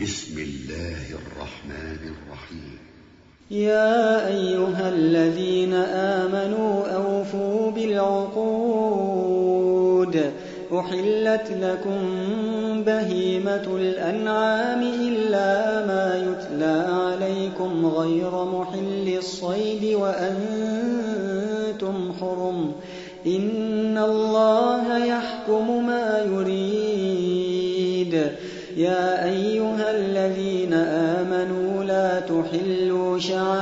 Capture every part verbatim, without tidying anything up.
بسم الله الرحمن الرحيم. يا أيها الذين آمنوا أوفوا بالعقود أحلت لكم بهيمة الأنعام إلا ما يتلى عليكم غير محل الصيد وأنتم حرم إن الله يحكم ما يريد. يا أيها الذين آمنوا لا تحلوا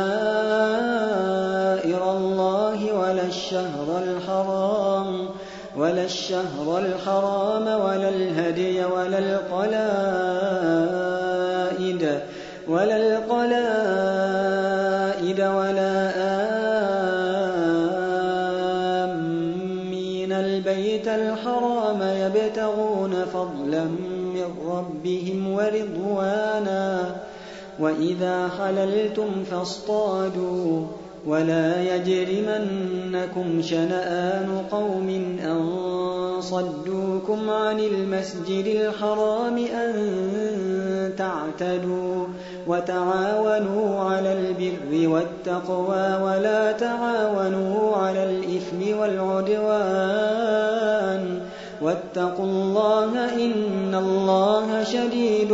شعائر الله ولا الشهر الحرام ولا الشهر الحرام ولا الهدي ولا القلائد ولا القلائد ولا آمين البيت الحرام يبتغون فضلا من ربهم ورضوانا وإذا حللتم فاصطادوا ولا يجرمنكم شنآن قوم أن صدوكم عن المسجد الحرام أن تعتدوا وتعاونوا على البر والتقوى ولا تعاونوا على الإثم والعدوان واتقوا الله إن الله شديد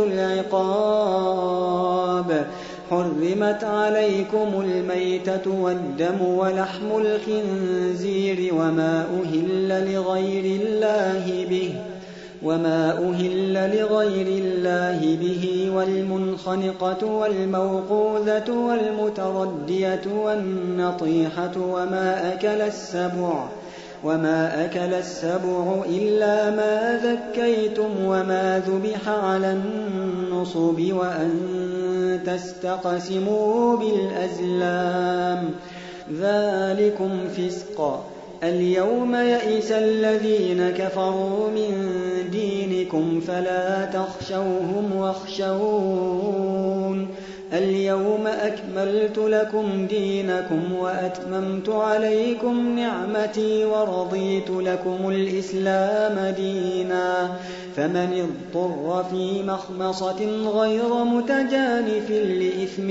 العقاب. حرمت عليكم الميتة والدم ولحم الخنزير وما أهل لغير الله به وما أهل لغير الله به والمنخنقة والموقوذة والمتردية والنطيحة وما أكل السبع وما أكل السبع إلا ما ذكيتم وما ذبح على النصب وأن تستقسموا بالأزلام ذلكم فسق. اليوم يئس الذين كفروا من دينكم فلا تخشوهم واخشون اليوم أكملت لكم دينكم وأتممت عليكم نعمتي ورضيت لكم الإسلام دينا فمن اضطر في مخمصة غير متجانف لإثم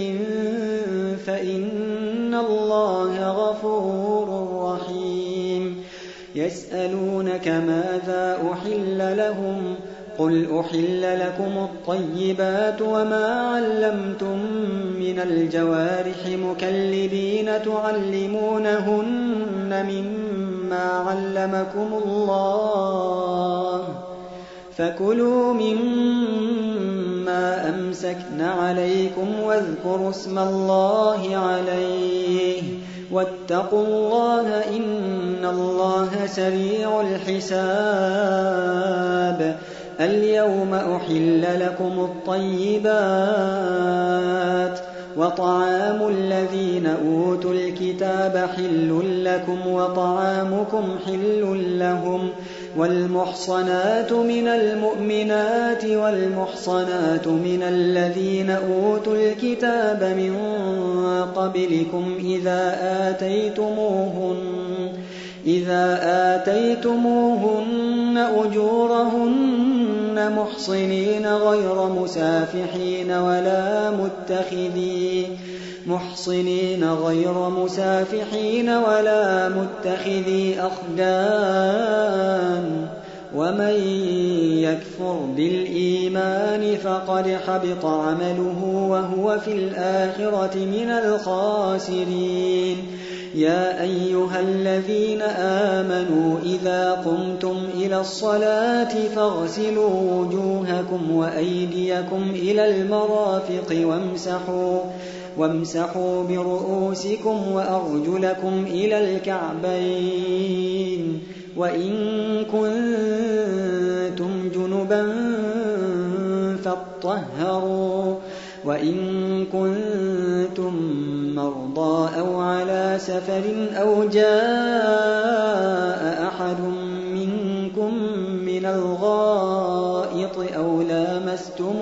فإن الله غفور رحيم. يسألونك ماذا أحل لهم قل أحل لكم الطيبات وما علمتم من الجوارح مكلبين تعلمونهن مما علمكم الله فكلوا مما أمسكن عليكم واذكروا اسم الله عليه واتقوا الله إن الله سريع الحساب. اليوم أحل لكم الطيبات وطعام الذين أوتوا الكتاب حل لكم وطعامكم حل لهم والمحصنات من المؤمنات والمحصنات من الذين أوتوا الكتاب من قبلكم إذا آتيتموهن إذا آتيتموهن أجورهن محصنين غير مسافحين ولا متخذي محصنين غير مسافحين ولا متخذي أخدان ومن يكفر بالإيمان فقد حبط عمله وهو في الآخرة من الخاسرين. يا أيها الذين آمنوا إذا قمتم إلى الصلاة فاغسلوا وجوهكم وأيديكم إلى المرافق وامسحوا وامسحوا برؤوسكم وأرجلكم إلى الكعبين وإن كنتم جنبا فاطهروا وإن كنتم مرضى أو على سفر أو جاء أحد منكم من الغائط أو لامستم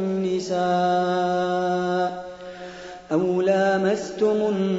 النساء أو لامستم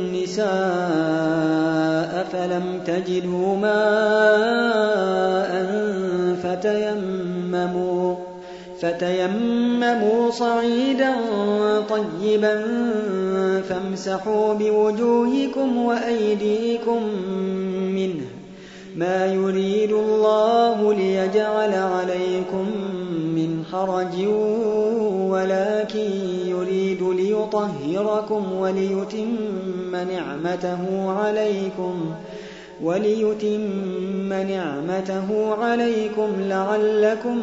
النساء فلم تجدوا ماء فتيمموا فتيمموا صعيدا طيبا فامسحوا بوجوهكم وأيديكم منه ما يريد الله ليجعل عليكم من حرج ولكن يريد ليطهركم وليتم نعمته عليكم وليتم نعمته عليكم لعلكم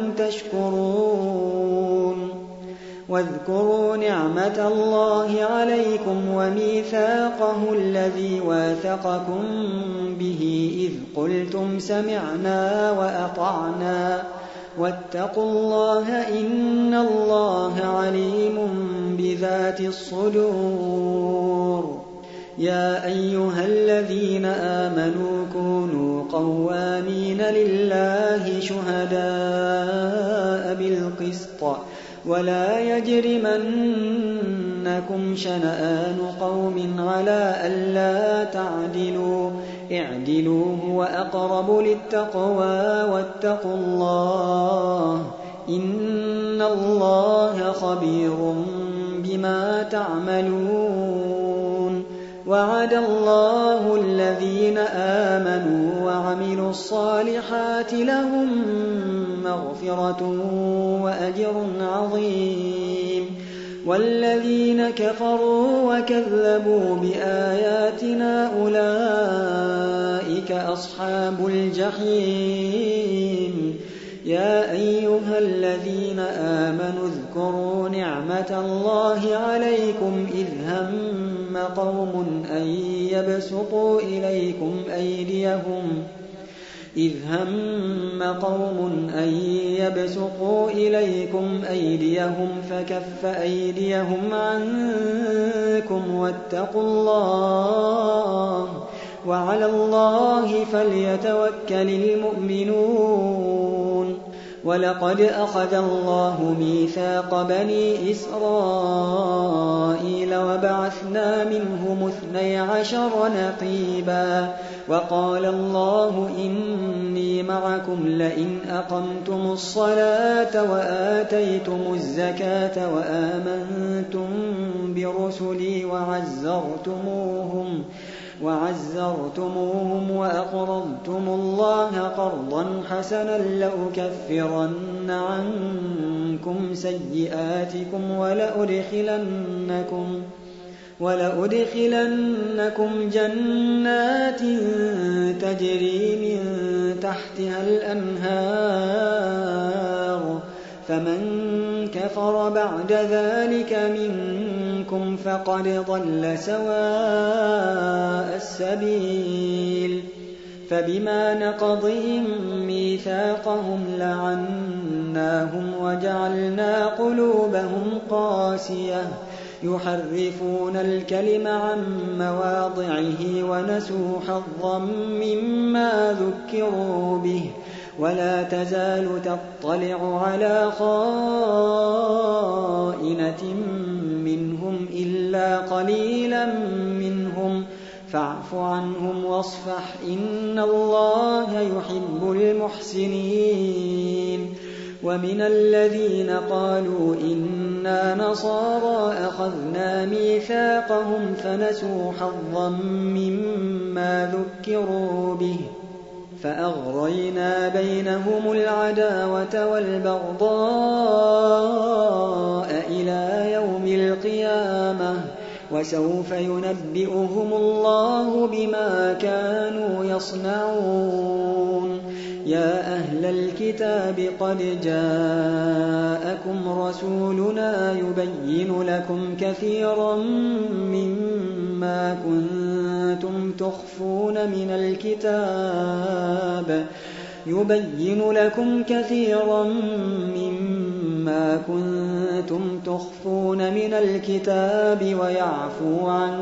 تشكرون واذكروا نعمة الله عليكم وميثاقه الذي واثقكم به إذ قلتم سمعنا وأطعنا واتقوا الله إن الله عليم بذات الصدور. يا أيها الذين آمنوا كونوا قوامين لله شهداء بالقسط ولا يجرمنكم شنآن قوم على ألا تعدلوا اعدلوا هو أقرب للتقوى واتقوا الله إن الله خبير بما تعملون. وعد الله الذين آمنوا وعملوا الصالحات لهم مغفرة وأجر عظيم والذين كفروا وكذبوا بآياتنا أولئك أصحاب الجحيم. يا أيها الذين آمنوا اذكروا نعمة الله عليكم إذ هم قوم أن يبسطوا إليكم أيديهم إذ هم قوم أن يبسطوا إليكم أيديهم فكف أيديهم عنكم واتقوا الله وعلى الله فليتوكل المؤمنون. ولقد أخذ الله ميثاق بني إسرائيل وبعثنا منهم اثني عشر نقيبا وقال الله إني معكم لئن أقمتم الصلاة وآتيتم الزكاة وآمنتم برسلي وعزرتموهم وعزرتموهم وأقرضتم الله قرضا حسنا لأكفرن عنكم سيئاتكم ولأدخلنكم ولأدخلنكم جنات تجري من تحتها الأنهار فمن كفر بعد ذلك منكم فقد ضل سواء السبيل. فبما نقضهم ميثاقهم لعناهم وجعلنا قلوبهم قاسية يحرفون الكلم عن مواضعه ونسوا حظا مما ذكروا به ولا تزال تطلع على خائنة منهم إلا قليلا منهم فاعف عنهم واصفح إن الله يحب المحسنين. ومن الذين قالوا إنا نصارى أخذنا ميثاقهم فنسوا حظا مما ذكروا به فأغرينا بينهم العداوة والبغضاء إلى يوم القيامة وسوف ينبئهم الله بما كانوا يصنعون. يا أهل الكتاب قد جاءكم رسولنا يبين لكم كثيرا مما كنتم تخفون من الكتاب يبين لكم كثيرا مما كنتم تخفون من الكتاب ويعفو عن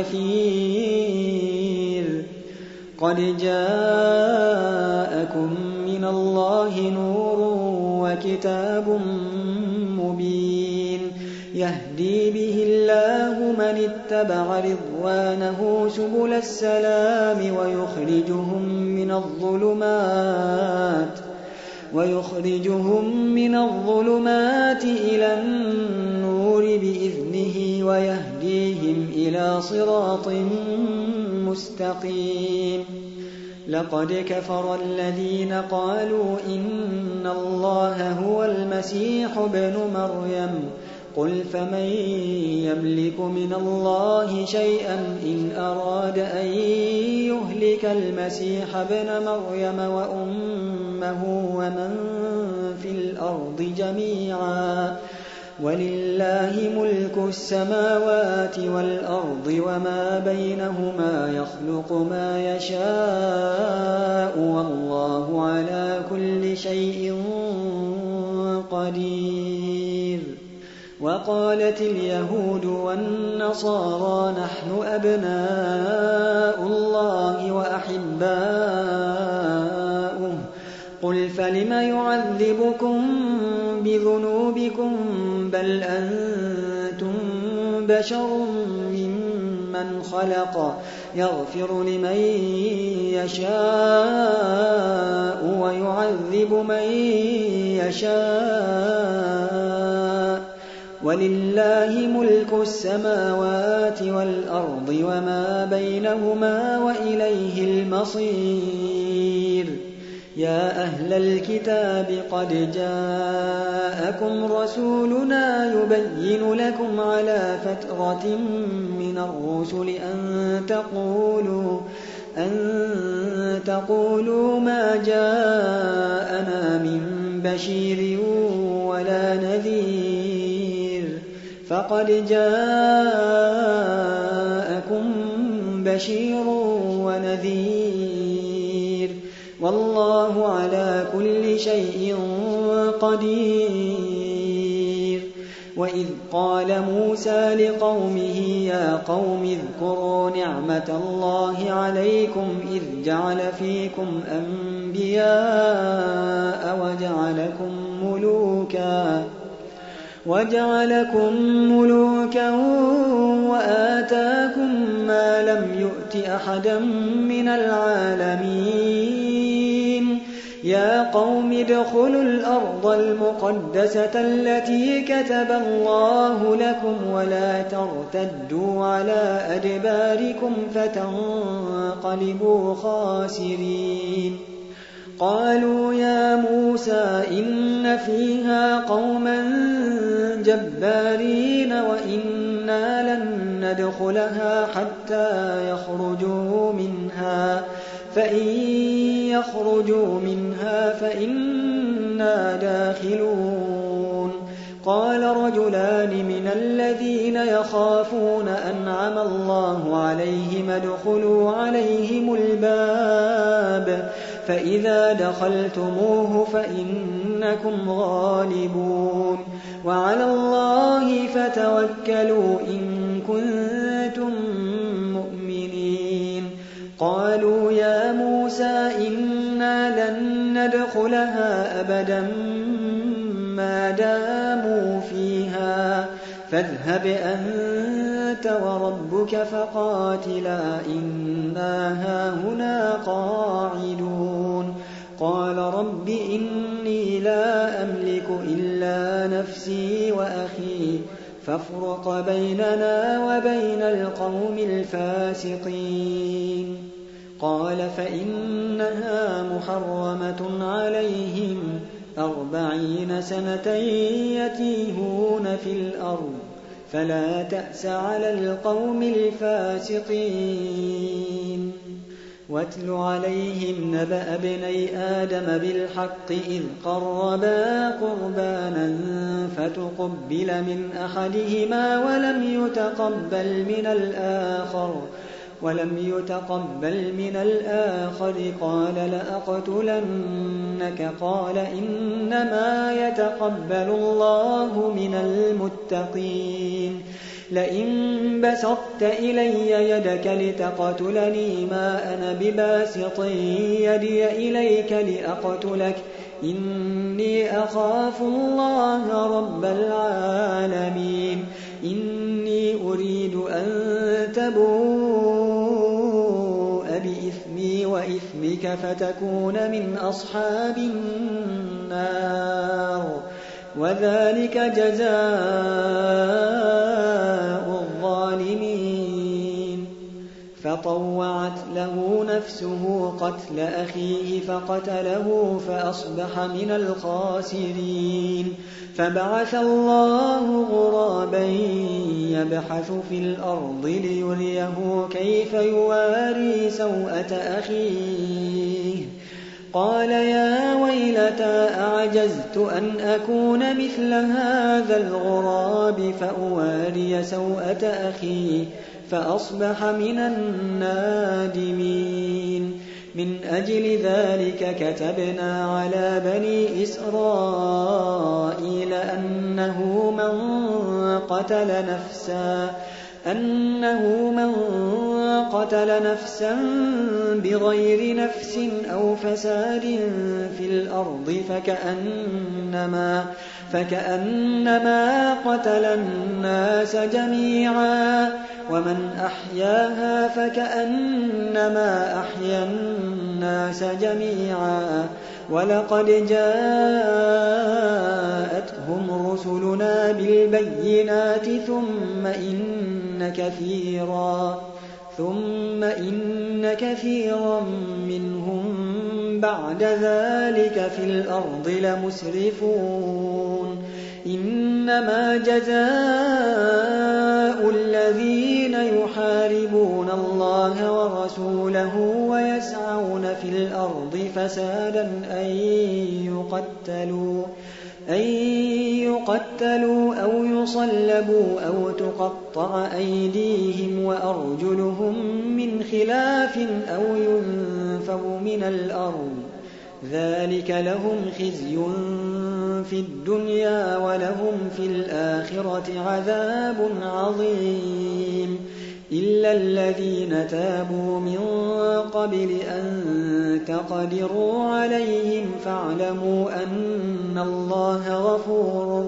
كثير. قد جاءكم من الله نور وكتاب مبين يهدي به الله من اتبع رضوانه سبل السلام ويخرجهم من الظلمات ويخرجهم من الظلمات إلى النور بإذنه ويهديهم إلى صراط مستقيم لقد كفر الذين قالوا إن الله هو المسيح ابن مريم قل فمن يملك من الله شيئا إن أراد أن يهلك المسيح ابن مريم وأمه ومن في الأرض جميعا ولله ملك السماوات والأرض وما بينهما يخلق ما يشاء والله على كل شيء قدير وقالت اليهود والنصارى نحن أبناء الله وأحباؤه قل فلم يعذبكم بذنوبكم بل أنتم بشر ممن خلق يغفر لمن يشاء ويعذب من يشاء ولله ملك السماوات والأرض وما بينهما وإليه المصير يا أهل الكتاب قد جاءكم رسولنا يبين لكم على فترة من الرسل أن تقولوا أن تقولوا ما جاءنا من بشير ولا نذير فقد جاءكم بشير ونذير والله على كل شيء قدير وإذ قال موسى لقومه يا قوم اذكروا نعمة الله عليكم إذ جعل فيكم أنبياء وجعلكم ملوكا وجعلكم ملوكا وآتاكم ما لم يؤت أحدا من العالمين يا قوم ادخلوا الأرض المقدسة التي كتب الله لكم ولا ترتدوا على أدباركم فتنقلبوا خاسرين قالوا يا موسى إن فيها قوما جبارين وإنا لن ندخلها حتى يخرجوا منها فإن يخرجوا منها فإنا داخلون قال رجلان من الذين يخافون أنعم الله عليهم ادخلوا عليهم الباب فإذا دخلتموه فإنكم غالبون وعلى الله فتوكلوا إن كنتم مؤمنين قالوا يا موسى إنا لن ندخلها أبدا ما داموا فيها فاذهب أنت وربك فقاتلا إنا هاهنا قاعدون قال رب إني لا أملك إلا نفسي وأخي فافرق بيننا وبين القوم الفاسقين قال فإنها محرمة عليهم أربعين سنة يتيهون في الأرض فلا تأس على القوم الفاسقين واتل عليهم نبأ ابني آدم بالحق إذ قربا قربانا فتقبل من أحدهما ولم يتقبل من الآخر ولم يتقبل من الآخر قال لأقتلنك قال إنما يتقبل الله من المتقين لئن بسطت إلي يدك لتقتلني ما أنا بباسط يدي إليك لأقتلك إني أخاف الله رب العالمين إني أريد أن تبوء بإثمي وإثمك ربك فتكون من أصحاب النار وذلك جزاء الظالمين. فطوعت له نفسه قتل أخيه فقتله فأصبح من الخاسرين. فبعث الله غرابا يبحث في الأرض ليريه كيف يواري سوءة أخيه قال يا ويلتى أعجزت أن أكون مثل هذا الغراب فأواري سوءة أخي فأصبح من النادمين. من أجل ذلك كتبنا على بني إسرائيل أنه من قتل نفسا أنه من قتل نفسا بغير نفس أو فساد في الأرض فكأنما فكأنما قتل الناس جميعا ومن أحياها فكأنما أحيا الناس جميعا. ولقد جاءتهم رسلنا بالبينات ثم إن كثيرا ثم إن كثيرا منهم بعد ذلك في الأرض لمسرفون. إنما جزاء الذين يحاربون الله ورسوله ويسعون في الأرض فسادا أن يقتلوا أن يقتلوا أو يصلبوا أو تقطع أيديهم وأرجلهم من خلاف أو ينفوا من الأرض ذلك لهم خزي في الدنيا ولهم في الآخرة عذاب عظيم. إلا الذين تابوا من قبل أن تقدروا عليهم فاعلموا أن الله غفور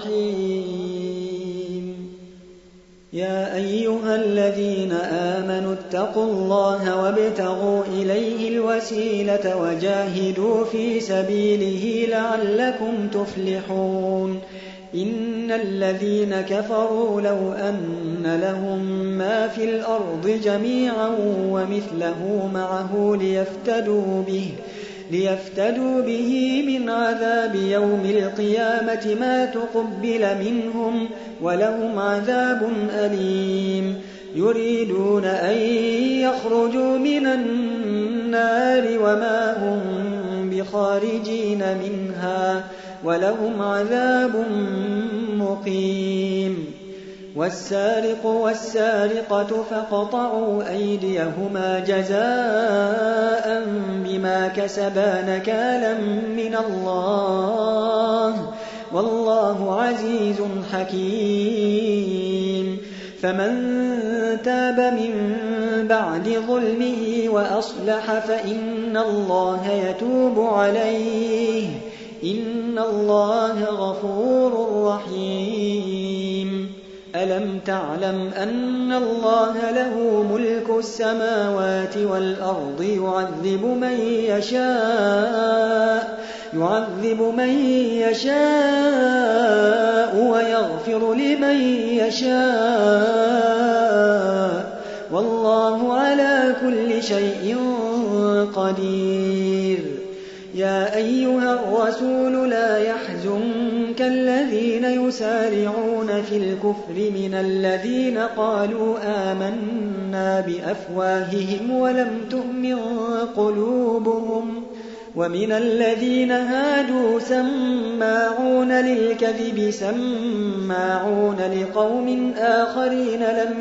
رحيم. يا أيها الذين آمنوا اتقوا الله وابتغوا إليه الوسيلة وجاهدوا في سبيله لعلكم تفلحون. إن الذين كفروا لو أن لهم ما في الأرض جميعا ومثله معه ليفتدوا به ليفتدوا به من عذاب يوم القيامة ما تقبل منهم ولهم عذاب أليم. يريدون أن يخرجوا من النار وما هم بخارجين منها ولهم عذاب مقيم. والسارق والسارقة فاقطعوا أيديهما جزاء بما كسبا نكالا من الله والله عزيز حكيم. فمن تاب من بعد ظلمه وأصلح فإن الله يتوب عليه إن الله غفور رحيم. ألم تعلم أن الله له ملك السماوات والأرض يعذب من يشاء يعذب من يشاء ويغفر لمن يشاء والله على كل شيء قدير. يا أيها الرسول لا يحزنك الذين يسارعون في الكفر من الذين قالوا آمنا بأفواههم ولم تؤمن قلوبهم ومن الذين هادوا سماعون للكذب سماعون لقوم آخرين لم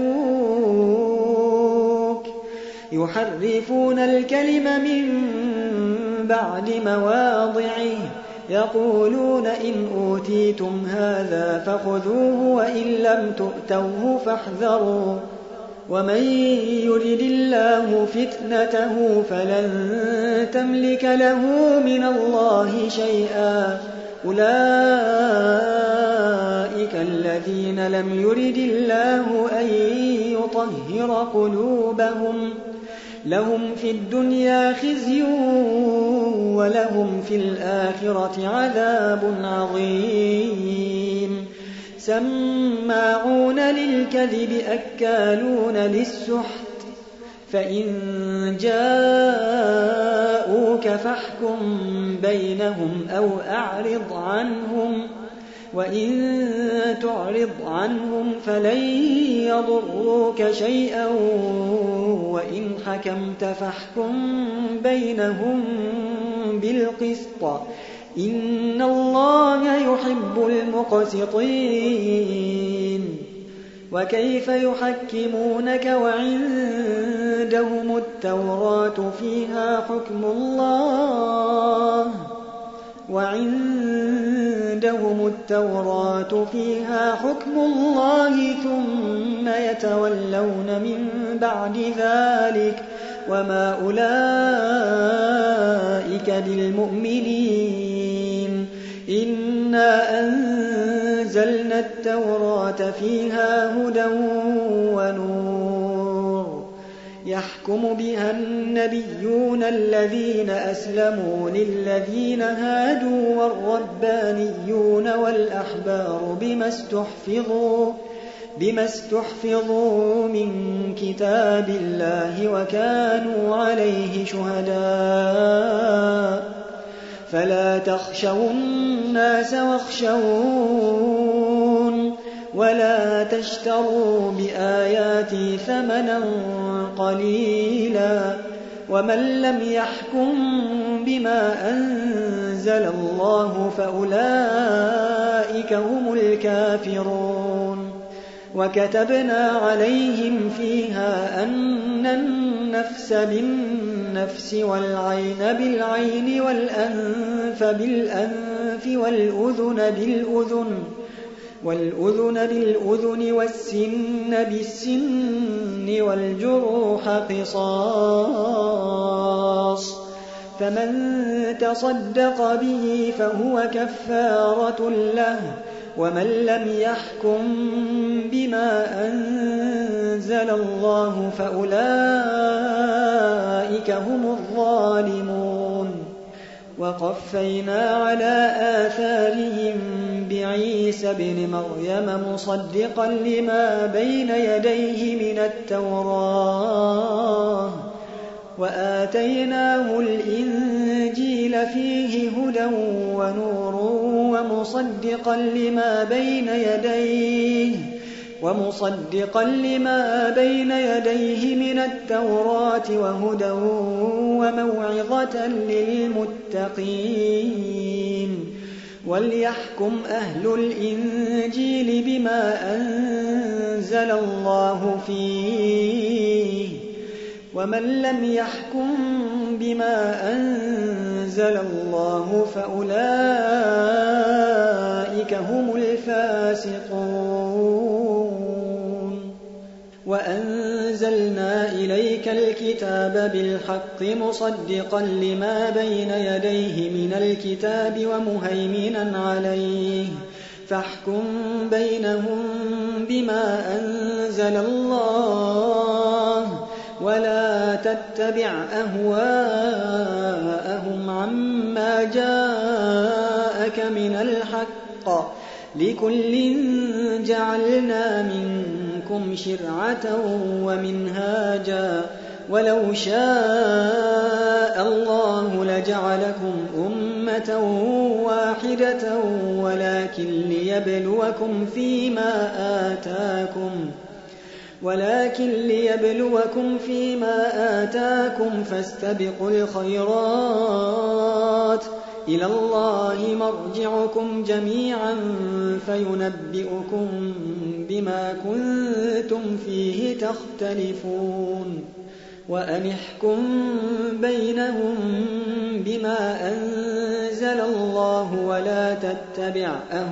يأتوك يحرفون الكلم من بعد مواضعه يقولون إن أوتيتم هذا فخذوه وإن لم تؤتوه فاحذروا ومن يرد الله فتنته فلن تملك له من الله شيئا أولئك الذين لم يرد الله أن يطهر قلوبهم لهم في الدنيا خزي ولهم في الآخرة عذاب عظيم سماعون للكذب أكالون للسحت فإن جاءوك فاحكم بينهم أو أعرض عنهم وإن تعرض عنهم فلن يضروك شيئا وإن حكمت فاحكم بينهم بالقسط إن الله يحب المقسطين وكيف يحكمونك وعندهم التوراة فيها حكم الله وعندهم التوراة فيها حكم الله ثم يتولون من بعد ذلك وما أولئك بالمؤمنين إنا أنزلنا التوراة فيها هدى ونور يحكم بها النبيون الذين أسلموا للذين هادوا والربانيون والأحبار بما استحفظوا بما استحفظوا من كتاب الله وكانوا عليه شهداء فلا تخشوا الناس واخشون ولا تشتروا بآياتي ثمنا قليلا ومن لم يحكم بما أنزل الله فأولئك هم الكافرون وكتبنا عليهم فيها أن النفس بالنفس والعين بالعين والأنف بالأنف والأذن بالأذن والأذن بالأذن والسن بالسن والجروح قصاص فمن تصدق به فهو كفارة له ومن لم يحكم بما أنزل الله فأولئك هم الظالمون وقفينا على آثارهم بعيسى ابن مريم مصدقا لما بين يديه من التوراة وآتيناه الإنجيل فيه هدى ونور ومصدقا لما بين يديه ومصدقا لما بين يديه من التوراة وهدى وموعظة للمتقين وليحكم أهل الإنجيل بما أنزل الله فيه ومن لم يحكم بما أنزل الله فأولئك هم الفاسقون وأنزلنا إليك الكتاب بالحق مصدقا لما بين يديه من الكتاب ومهيمنا عليه فاحكم بينهم بما أنزل الله ولا تتبع أهواءهم عما جاءك من الحق لكل جعلنا منكم شرعة ومنهاجا ولو شاء الله لجعلكم أمة واحدة ولكن ليبلوكم فيما آتاكم ولكن ليبلوكم فيما آتاكم فاستبقوا الخيرات إلى الله مرجعكم جميعا فينبئكم بما كنتم فيه تختلفون وأن احكم بينهم بما أنزل الله ولا تتبع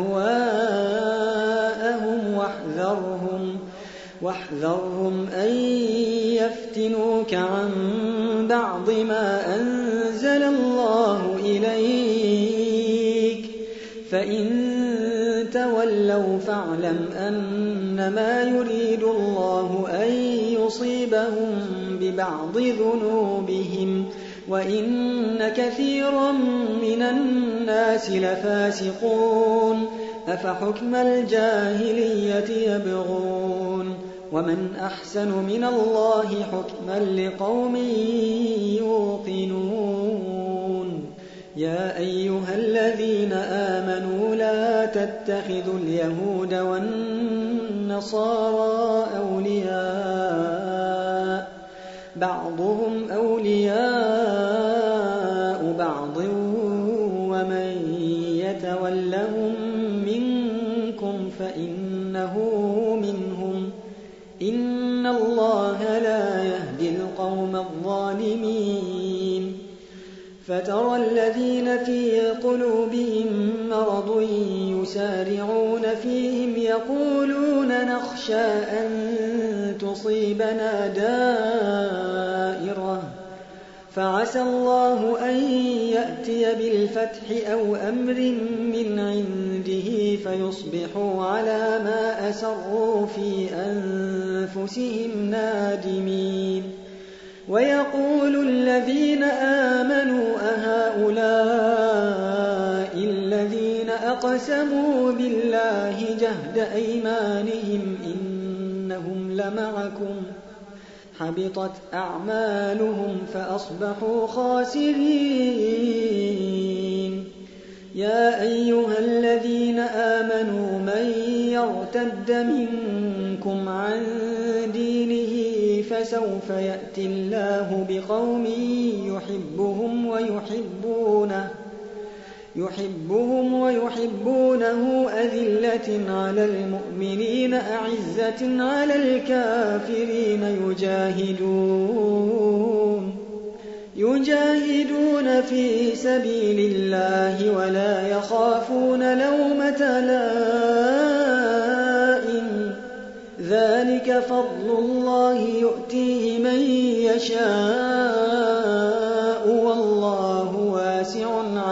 أهواءهم واحذرهم واحذرهم أن يفتنوك عن بعض ما أنزل الله إليك فإن تولوا تولوا فاعلم أنما يريد الله أن يصيبهم ببعض ذنوبهم وإن كثيرا من الناس لفاسقون أفحكم الجاهلية يبغون ومن أحسن من الله حكما لقوم يوقنون يا أيها الذين آمنوا لا تتخذوا اليهود والنصارى أولياء بعضهم أولياء بعض ومن يتولهم منكم فإنه منهم إن الله لا يهدي القوم الظالمين فترى الذين في قلوبهم مرض يسارعون فيهم يقولون نخشى أن تصيبنا دائرة فعسى الله أن يأتي بالفتح أو أمر من عنده فيصبحوا على ما أسروا في أنفسهم نادمين ويقول الذين آمنوا أهؤلاء الذين أقسموا بالله جهد أيمانهم إنهم لمعكم حبطت أعمالهم فأصبحوا خاسرين يا أيها الذين آمنوا من يرتد منكم عن دينه فسوف يأتي الله بقوم يحبهم ويحبونه يحبهم ويحبونه أذلة على المؤمنين أعزة على الكافرين يجاهدون يجاهدون في سبيل الله ولا يخافون لومة لائم ذلك فضل الله يؤتيه من يشاء والله واسع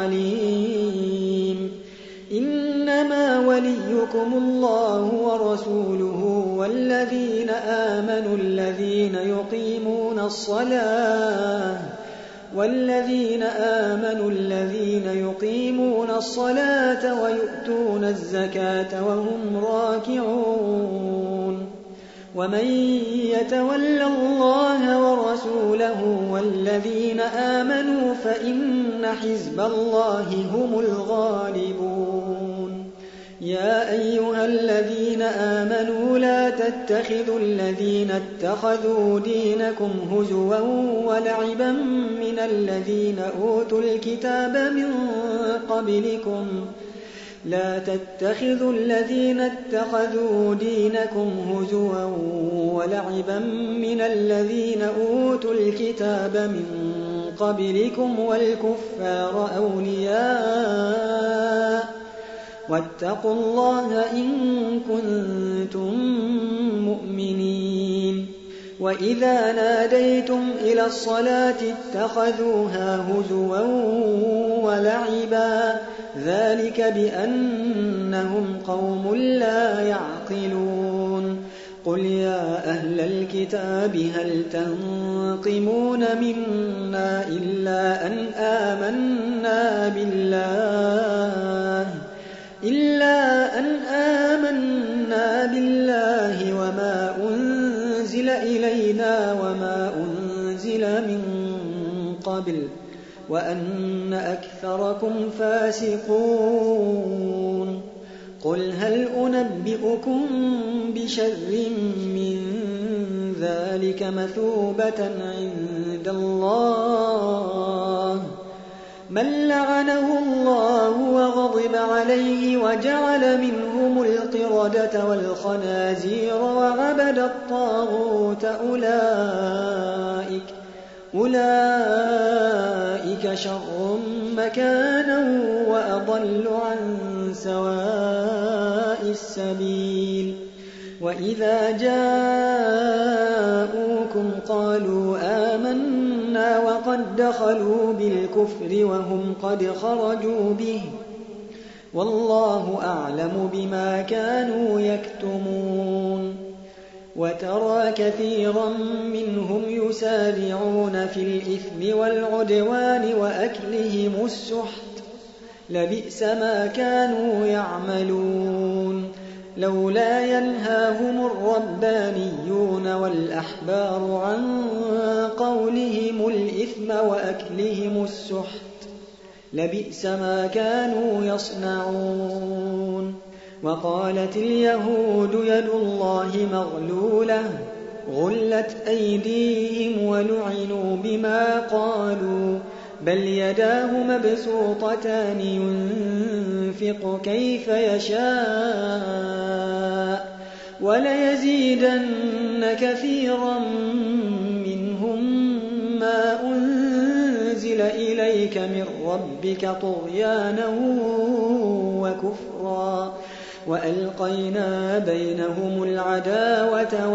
عليم إنما وليكم الله ورسوله والذين آمنوا الذين يقيمون الصلاة والذين آمنوا الذين يقيمون الصلاة ويؤتون الزكاة وهم راكعون ومن يتول الله ورسوله والذين آمنوا فإن حزب الله هم الغالبون يا أيها الذين آمنوا لا تتخذوا الذين اتخذوا دينكم هزوا ولعبا من الذين أوتوا الكتاب من قبلكم لا تتخذوا الذين اتخذوا دينكم هزوا ولعبا من الذين أوتوا الكتاب من قبلكم والكفار أولياء واتقوا الله إن كنتم مؤمنين وإذا ناديتم إلى الصلاة اتخذوها هزوا ولعبا ذلك بأنهم قوم لا يعقلون قل يا أهل الكتاب هل تنقمون منا إلا أن آمنا بالله إلا أن آمنا بالله وما أنزل إلينا وما أنزل من قبل وأن أكثركم فاسقون قل هل أنبئكم بشر من ذلك مثوبة عند الله من لعنه الله وغضب عليه وجعل منهم القردة والخنازير وعبد الطاغوت أولئك أولئك شر مكانا وأضل عن سواء السبيل وإذا جاءوكم قالوا آمنا وقد دخلوا بالكفر وهم قد خرجوا به والله أعلم بما كانوا يكتمون وترى كثيرا منهم يسارعون في الإثم والعدوان وأكلهم السحت لبئس ما كانوا يعملون لولا ينهاهم الربانيون والأحبار عن قولهم الإثم وأكلهم السحت لبئس ما كانوا يصنعون وقالت اليهود يد الله مغلولة غلت أيديهم ولعنوا بما قالوا بل يداه مبسوطتان ينفق كيف يشاء وليزيدن كثيرا منهم ما أنزل إليك من ربك طغيانا وكفرا وألقينا بينهم العداوة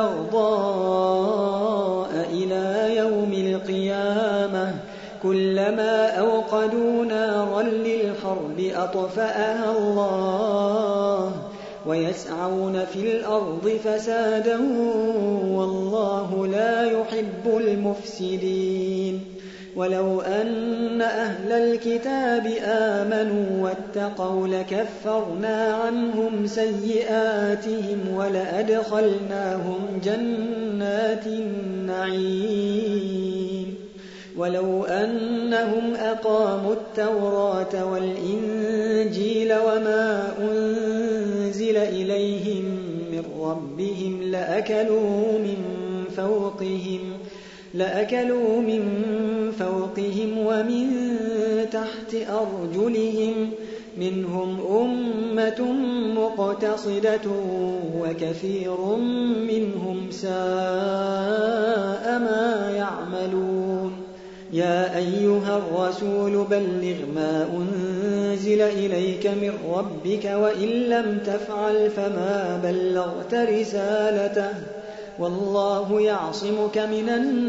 والبغضاء إلى يوم القيامة كلما أوقدوا نارا للحرب أطفأها الله ويسعون في الأرض فسادا والله لا يحب المفسدين ولو أن أهل الكتاب آمنوا واتقوا لكفرنا عنهم سيئاتهم ولأدخلناهم جنات النعيم ولو أنهم أقاموا التوراة والإنجيل وما أنزل إليهم من ربهم لأكلوا من فوقهم لأكلوا من فوقهم ومن تحت أرجلهم منهم أمة مقتصدة وكثير منهم ساء ما يعملون يا أيها الرسول بلغ ما أنزل إليك من ربك وإن لم تفعل فما بلغت رسالته والله يعصمك من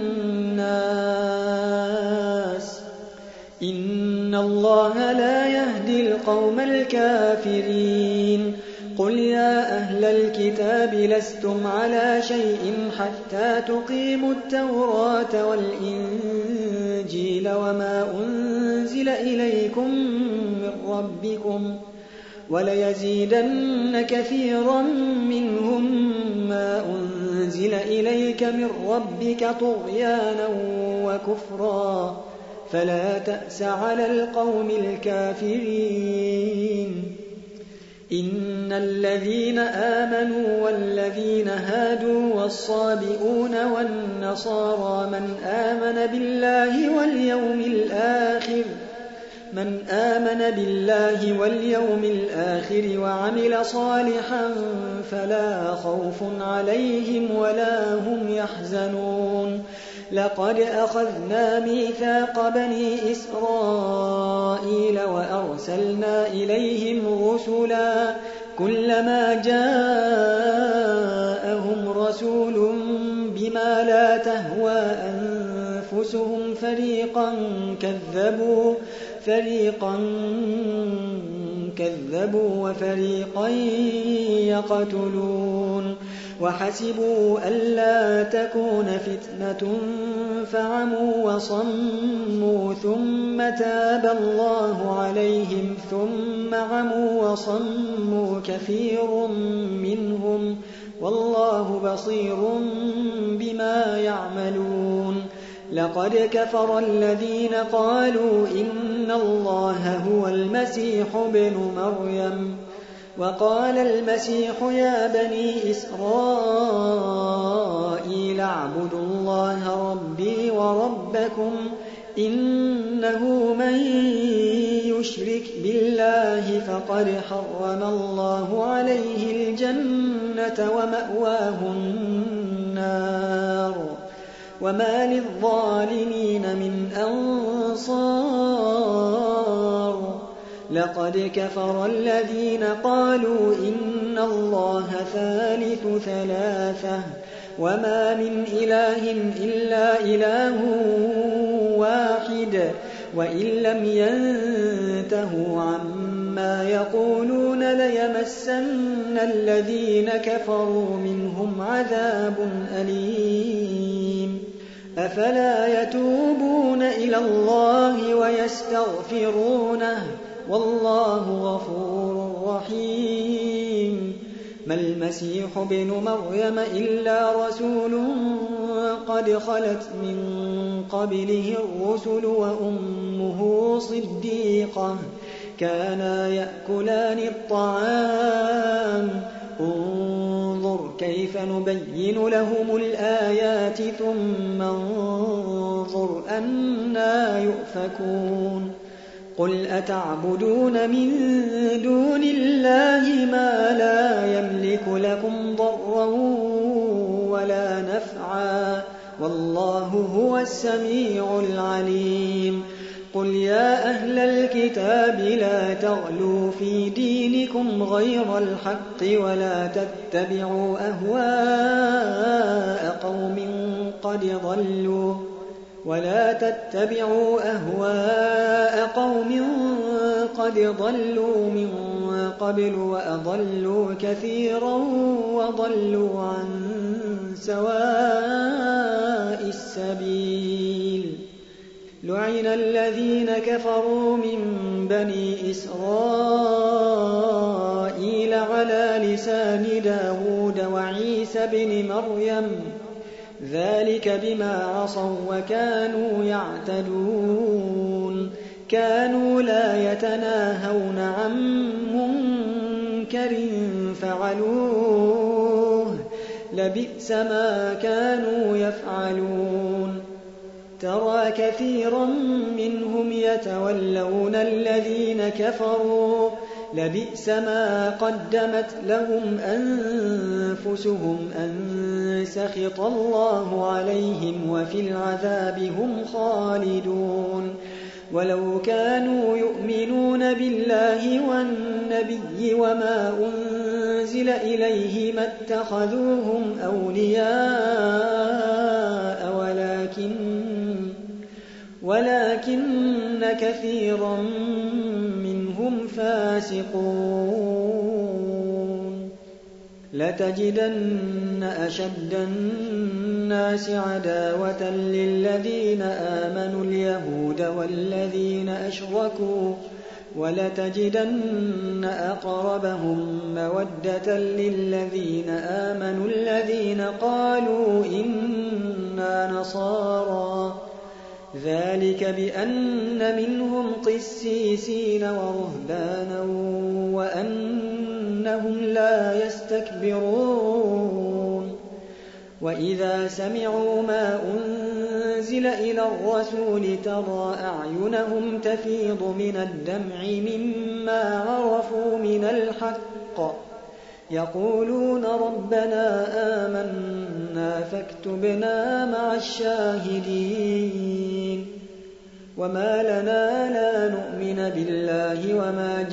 الناس إن الله لا يهدي القوم الكافرين قل يا أهل الكتاب لستم على شيء حتى تقيموا التوراة والإنجيل وما أنزل إليكم من ربكم وليزيدن كثيرا منهم ما أنزل إليك من ربك طغيانا وكفرا فلا تأس على القوم الكافرين إن الذين آمنوا والذين هادوا والصابئون والنصارى من آمن بالله واليوم الآخر من آمن بالله واليوم الآخر وعمل صالحا فلا خوف عليهم ولا هم يحزنون لقد أخذنا ميثاق بني إسرائيل وأرسلنا إليهم رسلا كلما جاءهم رسول بما لا تهوى أنفسهم فريقا كذبوا فريقا كذبوا وفريقا يقتلون وحسبوا ألا تكون فتنة فعموا وصموا ثم تاب الله عليهم ثم عموا وصموا كثير منهم والله بصير بما يعملون لقد كفر الذين قالوا إن الله هو المسيح ابن مريم وقال المسيح يا بني إسرائيل اعبدوا الله ربي وربكم إنه من يشرك بالله فقد حرم الله عليه الجنة ومأواه النار وما للظالمين من أنصار لقد كفر الذين قالوا إن الله ثالث ثلاثة وما من إله إلا إله واحد وإن لم ينتهوا عما عما يقولون ليمسن الذين كفروا منهم عذاب أليم أفلا يتوبون إلى الله ويستغفرونه والله غفور رحيم ما المسيح ابن مريم إلا رسول قد خلت من قبله الرسل وأمه صديقة كانا يأكلان الطعام انظر كيف نبين لهم الآيات ثم انظر أنى يؤفكون قل أتعبدون من دون الله ما لا يملك لكم ضرا ولا نفعا والله هو السميع العليم قل يا أهل الكتاب لا تغلوا في دينكم غير الحق ولا تتبعوا أهواء قوم قد ضلوا ولا تتبعوا أهواء قوم قد ضلوا من قبل وأضلوا كثيرا وضلوا عن سواء السبيل لعن الذين كفروا من بني إسرائيل على لسان داود وعيسى بن مريم ذلك بما عصوا وكانوا يعتدون كانوا لا يتناهون عن منكر فعلوه لبئس ما كانوا يفعلون ترى كثيرا منهم يتولون الذين كفروا لبئس ما قدمت لهم أنفسهم أن سخط الله عليهم وفي العذاب هم خالدون ولو كانوا يؤمنون بالله والنبي وما أنزل إليه ما اتخذوهم أولياء ولكن ولكن كثيرا منهم فاسقون لتجدن أشد الناس عداوة للذين آمنوا اليهود والذين أشركوا ولتجدن أقربهم مودة للذين آمنوا الذين قالوا إنا نصارى ذلك بأن منهم قسيسين ورهبانا وأنهم لا يستكبرون وإذا سمعوا ما أنزل إلى الرسول ترى أعينهم تفيض من الدمع مما عرفوا من الحق يقولون ربنا آمنا فاكتبنا مع الشاهدين وما لنا لا نؤمن بالله وما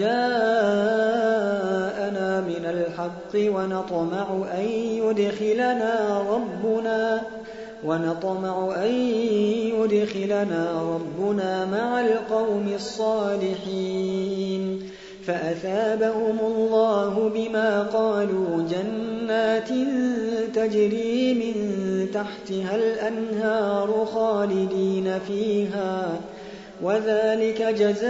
جاءنا من الحق ونطمع أن يدخلنا ربنا ونطمع أن يدخلنا ربنا مع القوم الصالحين فأثابهم الله بما قالوا جنات تجري من تحتها الأنهار خالدين فيها وذلك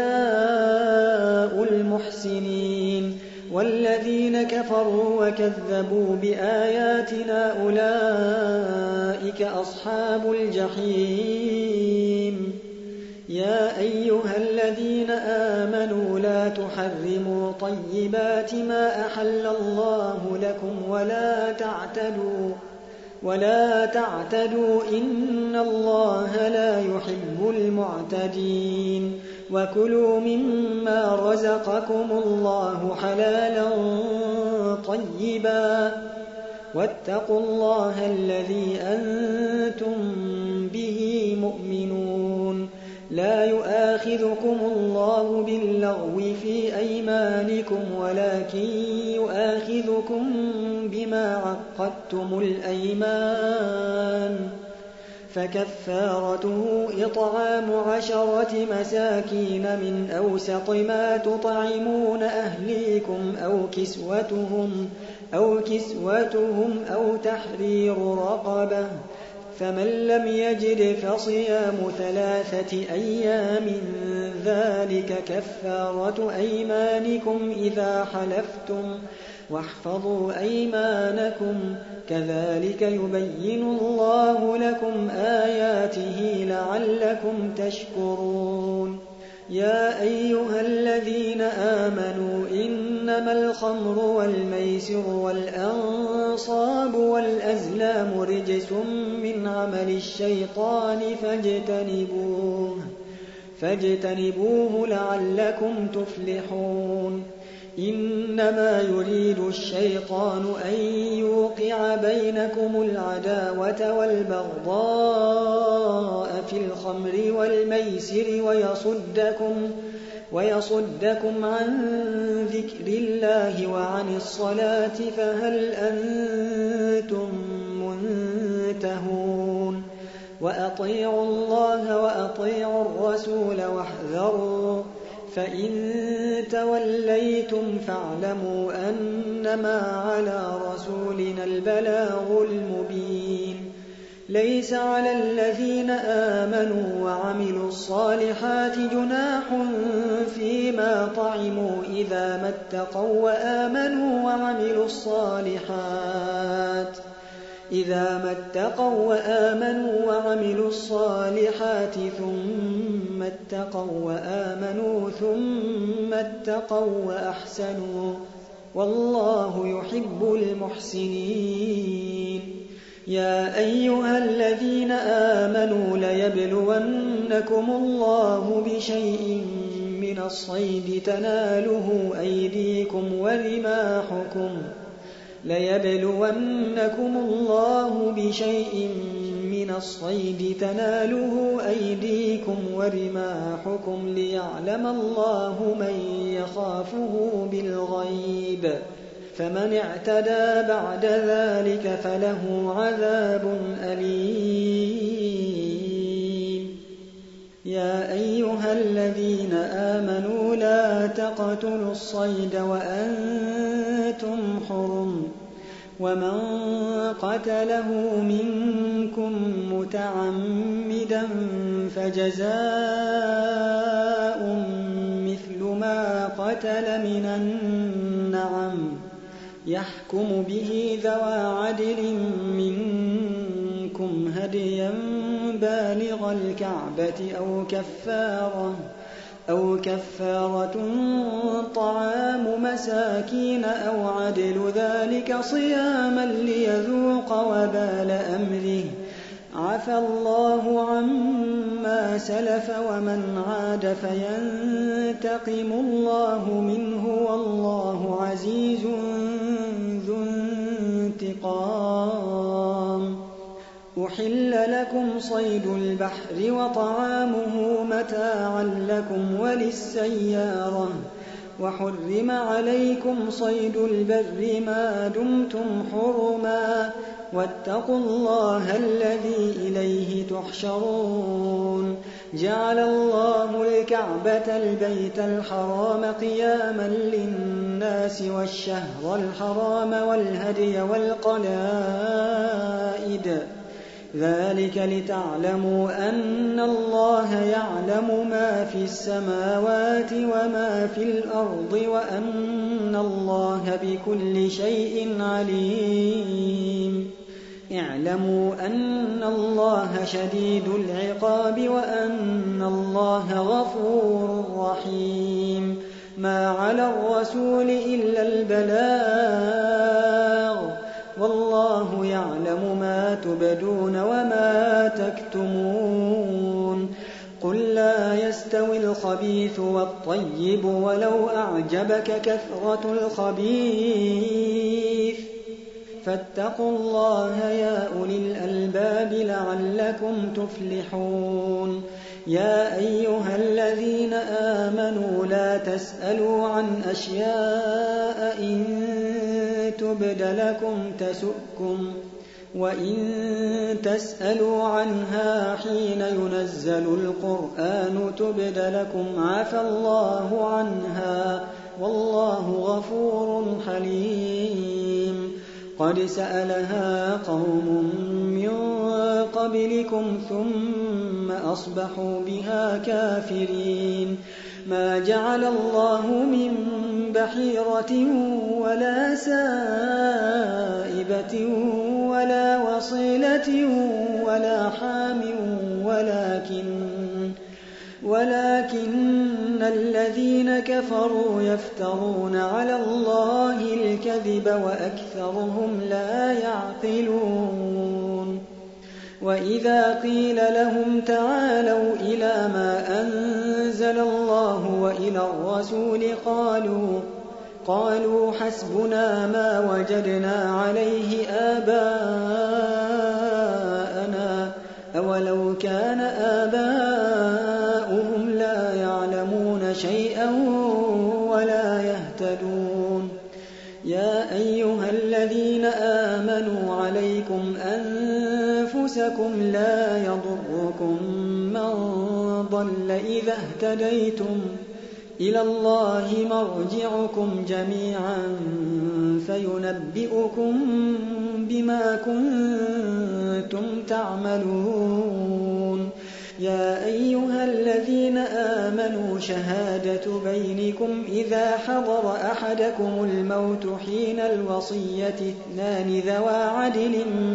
جزاء المحسنين والذين كفروا وكذبوا بآياتنا أولئك أصحاب الجحيم يا أيها الذين آمنوا لا تحرموا طيبات ما أحل الله لكم ولا تعتدوا ولا تعتدوا إن الله لا يحب المعتدين وكلوا مما رزقكم الله حلالا طيبا واتقوا الله الذي أنتم به مؤمنون لا يؤاخذكم الله باللغو في أيمانكم ولكن يؤاخذكم بما عقدتم الأيمان فكفارته إطعام عشرة مساكين من أوسط ما تطعمون أهليكم أو كسوتهم أو كسوتهم أو تحرير رقبة، فمن لم يجد فصيام ثلاثة أيام ذلك كفارة أيمانكم إذا حلفتم، واحفظوا أيمانكم كذلك يبين الله لكم آياته لعلكم تشكرون. يا أيها الذين آمنوا إنما الخمر والميسر والأنصاب والأزلام رجس من عمل الشيطان فاجتنبوه فاجتنبوه لعلكم تفلحون. إنما يريد الشيطان أن يوقع بينكم العداوة والبغضاء في الخمر والميسر ويصدكم, ويصدكم عن ذكر الله وعن الصلاة فهل أنتم منتهون. وأطيعوا الله وأطيعوا الرسول واحذروا، فإن توليتم فاعلموا أنما على رسولنا البلاغ المبين. ليس على الذين آمنوا وعملوا الصالحات جناح فيما طعموا إذا ما اتقوا وآمنوا وعملوا الصالحات إذا ما اتقوا وآمنوا وعملوا الصالحات ثم اتقوا وآمنوا ثم اتقوا وأحسنوا والله يحب المحسنين. يا أيها الذين آمنوا ليبلونكم الله بشيء من الصيد تناله أيديكم ورماحكم ليبلونكم الله بشيء من الصيد تناله أيديكم ورماحكم ليعلم الله من يخافه بالغيب، فمن اعتدى بعد ذلك فله عذاب أليم. يا أيها الذين آمنوا لا تقتلوا الصيد وأنتم حرم، ومن قتله منكم متعمدا فجزاء مثل ما قتل من النعم يحكم به ذوى عدل منكم هديا بالغ الكعبة أو كفارة أو كفارة طعام مساكين أو عدل ذلك صياما ليذوق وبال أمره. عفى الله عما سلف ومن عاد فينتقم الله منه والله عزيز ذو انتقام. أحل لكم صيد البحر وطعامه متاعا لكم وللسيارة، وحرم عليكم صيد البر ما دمتم حرما، واتقوا الله الذي إليه تحشرون. جعل الله الكعبة البيت الحرام قياما للناس والشهر الحرام والهدي والقلائد، ذلك لتعلموا أن الله يعلم ما في السماوات وما في الأرض وأن الله بكل شيء عليم. اعلموا أن الله شديد العقاب وأن الله غفور رحيم. ما على الرسول إلا البلاغ، والله يعلم ما تبدون وما تكتمون. قل لا يستوي الخبيث والطيب ولو أعجبك كثرة الخبيث، فاتقوا الله يا أولي الألباب لعلكم تفلحون. يا أيها الذين آمنوا لا تسألوا عن أشياء إن تبد لكم تسؤكم وإن تسألوا عنها حين ينزل القرآن تبد لكم عفى الله عنها والله غفور حليم. قد سألها قوم من قبلكم ثم أصبحوا بها كافرين. ما جعل الله من بحيرة ولا سائبة ولا وصيلة ولا حام ولكن ولكن الذين كفروا يفترون على الله الكذب وأكثرهم لا يعقلون. وإذا قيل لهم تعالوا إلى ما أنزل الله وإلى الرسول قالوا قالوا حسبنا ما وجدنا عليه آباءنا أولو كان آباؤهم لا يعلمون شيئا ولا يهتدون. يا أيها الذين آمنوا عليكم أنفسكم لا يضركم من ضل إذا اهتديتم إلى الله مرجعكم جميعا فينبئكم بما كنتم تعملون. يا أيها الذين آمنوا شهادة بينكم إذا حضر أحدكم الموت حين الوصية اثنان ذوى عدل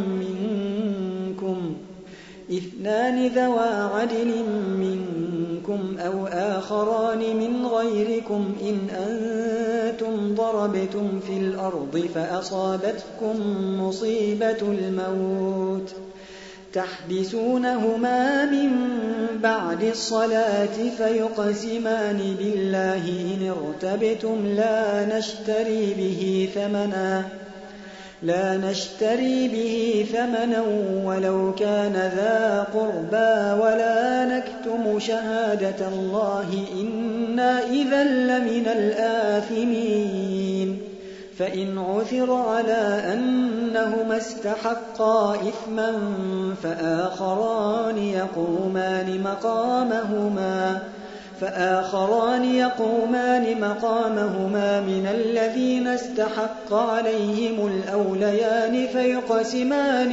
منكم اثنان ذوى عدل منكم أو آخران من غيركم إن أنتم ضربتم في الأرض فأصابتكم مصيبة الموت تحبسونهما من بعد الصلاة فيقسمان بالله إن ارتبتم لا نشتري به ثمنا لا نشتري به ثمنا ولو كان ذا قربى ولا نكتم شهادة الله إنا إذا لمن الآثمين. فإن عثر على أنهما استحقا إثما فآخران يقومان مقامهما فآخران يقومان مقامهما من الذين استحق عليهم الأوليان فيقسمان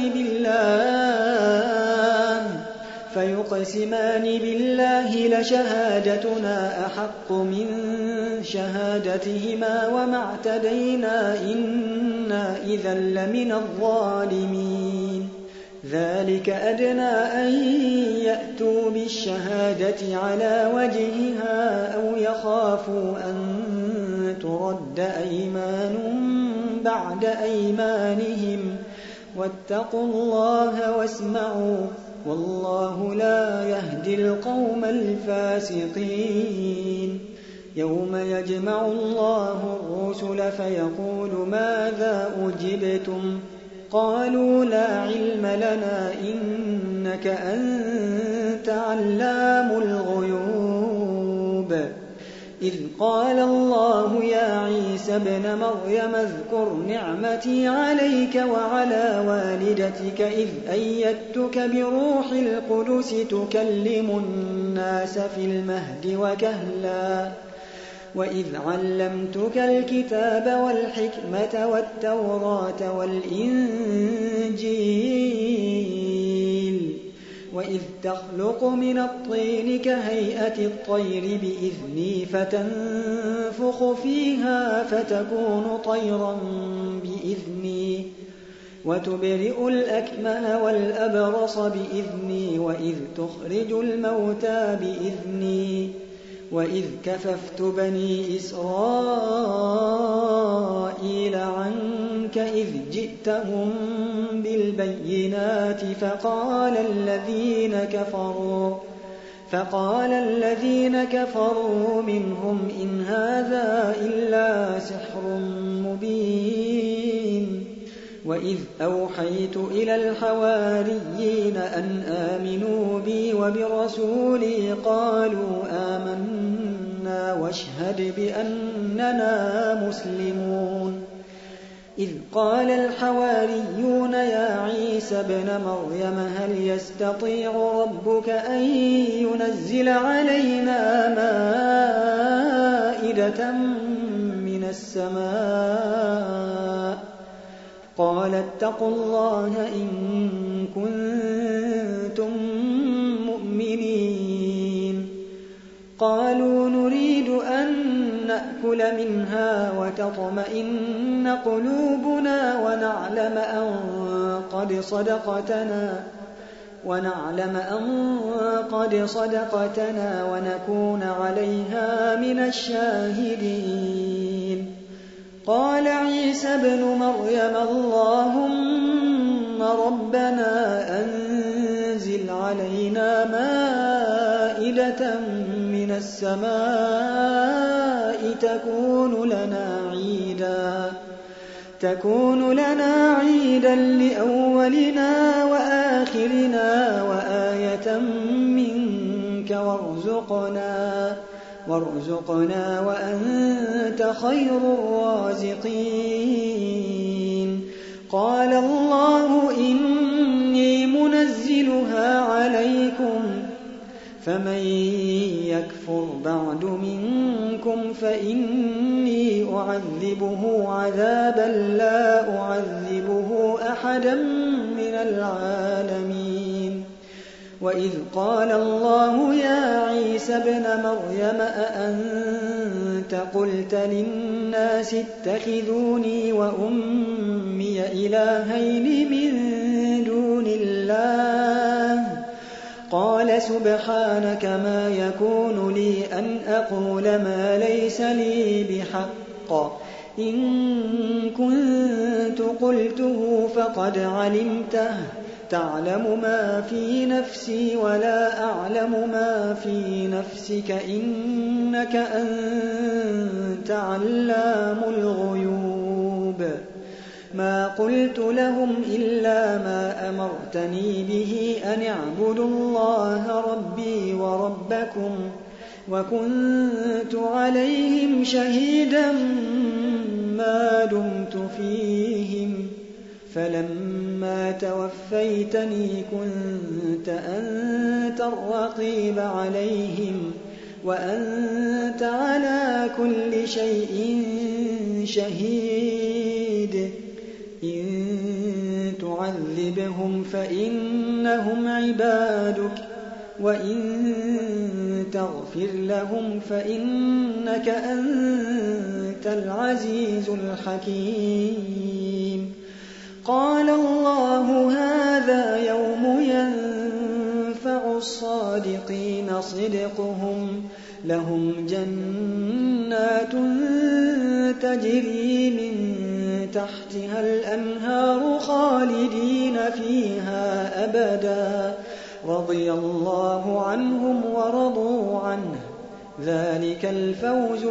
بالله فيقسمان بالله لشهادتنا أحق من شهادتهما وما اعتدينا إنا إذا لمن الظالمين. ذلك أدنى أن يأتوا بالشهادة على وجهها أو يخافوا أن ترد أيمان بعد أيمانهم واتقوا الله واسمعوا والله لا يهدي القوم الفاسقين. يوم يجمع الله الرسل فيقول ماذا أجبتم قالوا لا علم لنا إنك أنت علام الغيوب. إذ قال الله يا عيسى ابن مريم اذكر نعمتي عليك وعلى والدتك إذ أيدتك بروح القدس تكلم الناس في المهد وكهلا وإذ علمتك الكتاب والحكمة والتوراة والإنجيل وإذ تخلق من الطين كهيئة الطير بإذني فتنفخ فيها فتكون طيرا بإذني وتبرئ الأكمه والأبرص بإذني وإذ تخرج الموتى بإذني وإذ كففت بني إسرائيل عنك إذ جئتهم بالبينات فقال الذين كفروا فقال الذين كفروا منهم إن هذا إلا سحر مبين. وإذ أوحيت إلى الحواريين أن آمنوا بي وبرسولي قالوا آمنا واشهد بأننا مسلمون. إذ قال الحواريون يا عيسى ابن مريم هل يستطيع ربك أن ينزل علينا مائدة من السماء قال اتقوا الله إن كنتم مؤمنين قالوا نريد أن نأكل منها وتطمئن قلوبنا ونعلم أن قد صدقتنا ونعلم أن قد صدقتنا ونكون عليها من الشاهدين قال عيسى ابن مريم اللهم ربنا أنزل علينا مائدة من السماء تكون لنا عيدا تكون لنا عيدا لأولنا وآخرنا وآية منك وارزقنا وارزقنا وأنت خير الرازقين قال الله إني منزلها عليكم فمن يكفر بعد منكم فإني أعذبه عذابا لا أعذبه أحدا من العالمين وإذ قال الله يا عيسى ابن مريم أأنت قلت للناس اتخذوني وأمي إلهين من دون الله قال سبحانك ما يكون لي أن أقول ما ليس لي بحق إن كنت قلته فقد علمته تعلم ما في نفسي ولا أعلم ما في نفسك إنك أنت علام الغيوب ما قلت لهم إلا ما أمرتني به أن اعبدوا الله ربي وربكم وكنت عليهم شهيدا ما دمت فيهم فلما توفيتني كنت أنت الرقيب عليهم وأنت على كل شيء شهيد إن تعذبهم فإنهم عبادك وإن تغفر لهم فإنك أنت العزيز الحكيم قال الله هذا يوم ينفع الصادقين صدقهم لهم جنات تجري من تحتها الأنهار خالدين فيها أبدا رضي الله عنهم ورضوا عنه ذلك الفوز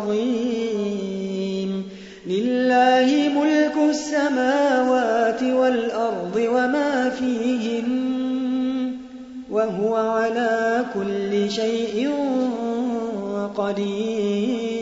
العظيم لله ملك السماوات والأرض وما فيهن وهو على كل شيء قدير